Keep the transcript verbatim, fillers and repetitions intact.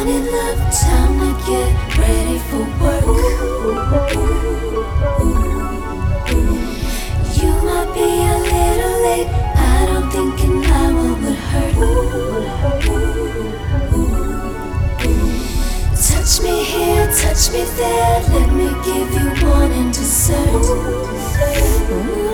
Morning love, time to get ready for work. You might be a little late, I don't think an hour would hurt. Touch me here, touch me there, let me give you one and dessert.